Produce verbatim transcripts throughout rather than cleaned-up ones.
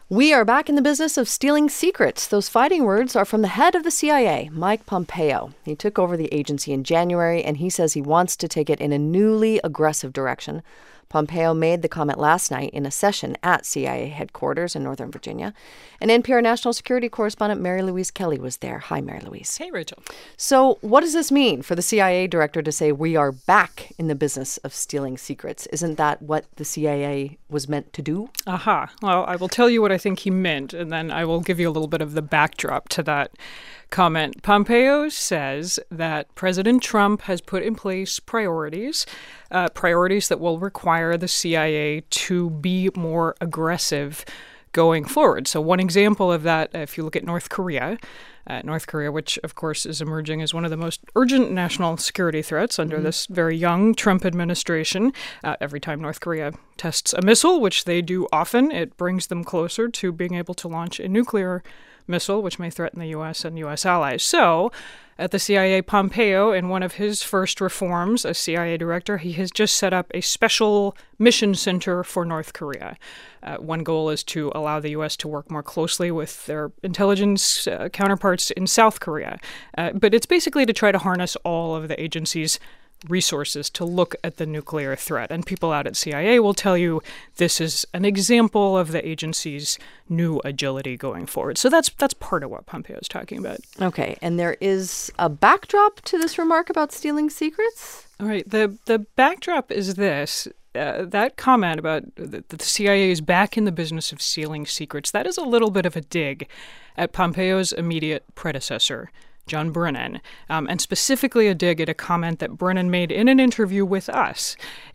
We are back in the business of stealing secrets. Those fighting words are from the head of the C I A, Mike Pompeo. He took over the agency in January, and he says he wants to take it in a newly aggressive direction. Pompeo made the comment last night in a session at C I A headquarters in Northern Virginia. And N P R national security correspondent Mary Louise Kelly was there. Hi, Mary Louise. Hey, Rachel. So what does this mean for the C I A director to say we are back in the business of stealing secrets? Isn't that what the C I A was meant to do? Aha. Well, I will tell you what I think he meant, and then I will give you a little bit of the backdrop to that comment. Pompeo says that President Trump has put in place priorities, uh, priorities that will require the C I A to be more aggressive going forward. So one example of that, if you look at North Korea, uh, North Korea, which of course is emerging as one of the most urgent national security threats under mm-hmm. this very young Trump administration. Uh, every time North Korea tests a missile, which they do often, it brings them closer to being able to launch a nuclear missile, which may threaten the U S and U S allies. So at the C I A, Pompeo, in one of his first reforms as C I A director, he has just set up a special mission center for North Korea. Uh, one goal is to allow the U S to work more closely with their intelligence uh, counterparts in South Korea. Uh, but it's basically to try to harness all of the agency's resources to look at the nuclear threat. And people out at C I A will tell you this is an example of the agency's new agility going forward. So that's that's part of what Pompeo is talking about. Okay. And there is a backdrop to this remark about stealing secrets? All right. The, the backdrop is this. Uh, that comment about the, the C I A is back in the business of stealing secrets, that is a little bit of a dig at Pompeo's immediate predecessor, John Brennan, um, and specifically a dig at a comment that Brennan made in an interview with us.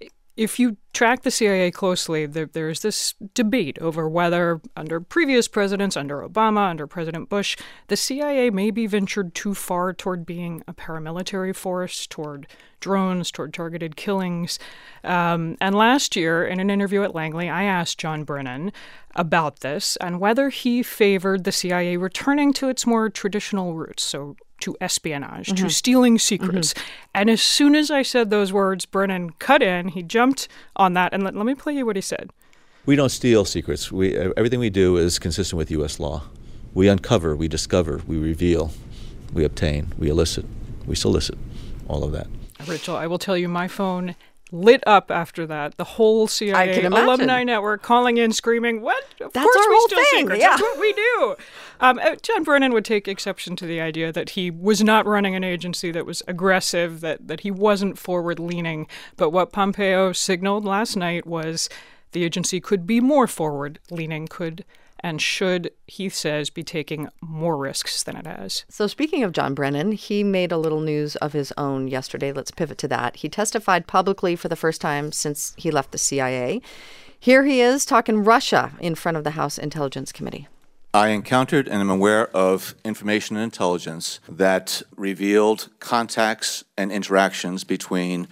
If you track the C I A closely, there, there's this debate over whether under previous presidents, under Obama, under President Bush, the C I A maybe ventured too far toward being a paramilitary force, toward drones, toward targeted killings. Um, and last year, in an interview at Langley, I asked John Brennan about this and whether he favored the C I A returning to its more traditional roots, so to espionage, mm-hmm. to stealing secrets. Mm-hmm. And as soon as I said those words, Brennan cut in. He jumped on that. And let, let me play you what he said. We don't steal secrets. We, everything we do is consistent with U S law. We uncover, we discover, we reveal, we obtain, we elicit, we solicit, all of that. Rachel, I will tell you, my phone lit up after that. The whole C I A alumni network calling in, screaming, "What? Of That's course our we whole steal thing. secrets. Yeah. That's what we do." Um, John Brennan would take exception to the idea that he was not running an agency that was aggressive, that that he wasn't forward-leaning. But what Pompeo signaled last night was the agency could be more forward-leaning, could and should, he says, be taking more risks than it has. So speaking of John Brennan, he made a little news of his own yesterday. Let's pivot to that. He testified publicly for the first time since he left the C I A. Here he is talking Russia in front of the House Intelligence Committee. I encountered and am aware of information and intelligence that revealed contacts and interactions between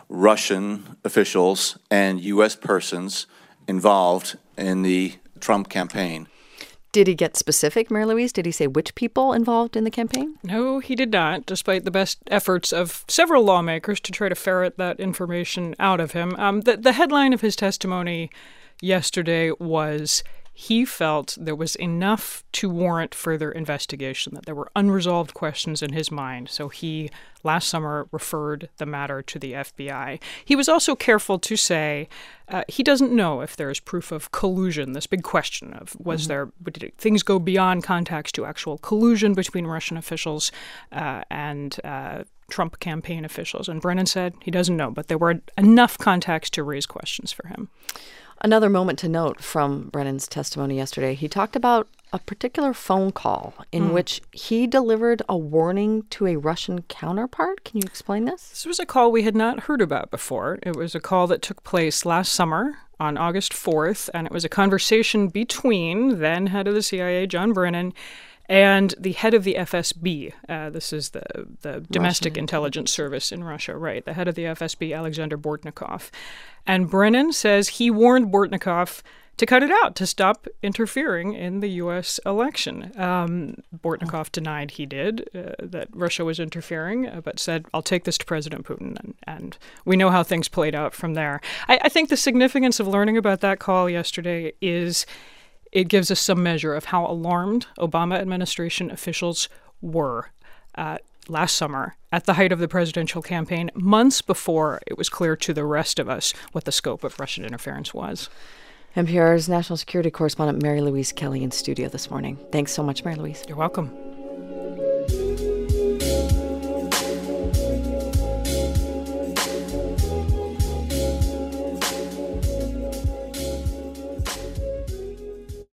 Russian officials and U S persons involved in the Trump campaign. Did he get specific, Mary Louise? Did he say which people involved in the campaign? No, he did not, despite the best efforts of several lawmakers to try to ferret that information out of him. Um, the, the headline of his testimony yesterday was he felt there was enough to warrant further investigation, that there were unresolved questions in his mind. So he, last summer, referred the matter to the F B I. He was also careful to say uh, he doesn't know if there is proof of collusion, this big question of was mm-hmm. there, did things go beyond contacts to actual collusion between Russian officials uh, and uh, Trump campaign officials. And Brennan said he doesn't know, but there were enough contacts to raise questions for him. Another moment to note from Brennan's testimony yesterday, he talked about a particular phone call in mm. which he delivered a warning to a Russian counterpart. Can you explain this? This was a call we had not heard about before. It was a call that took place last summer on August fourth, and it was a conversation between then head of the C I A, John Brennan, and the head of the F S B. Uh, this is the, the domestic Russian intelligence service in Russia, right? The head of the F S B, Alexander Bortnikov. And Brennan says he warned Bortnikov to cut it out, to stop interfering in the U S election. Um, Bortnikov denied he did, uh, that Russia was interfering, uh, but said, I'll take this to President Putin. And, and we know how things played out from there. I, I think the significance of learning about that call yesterday is it gives us some measure of how alarmed Obama administration officials were uh, last summer at the height of the presidential campaign, months before it was clear to the rest of us what the scope of Russian interference was. N P R's national security correspondent Mary Louise Kelly in studio this morning. Thanks so much, Mary Louise. You're welcome.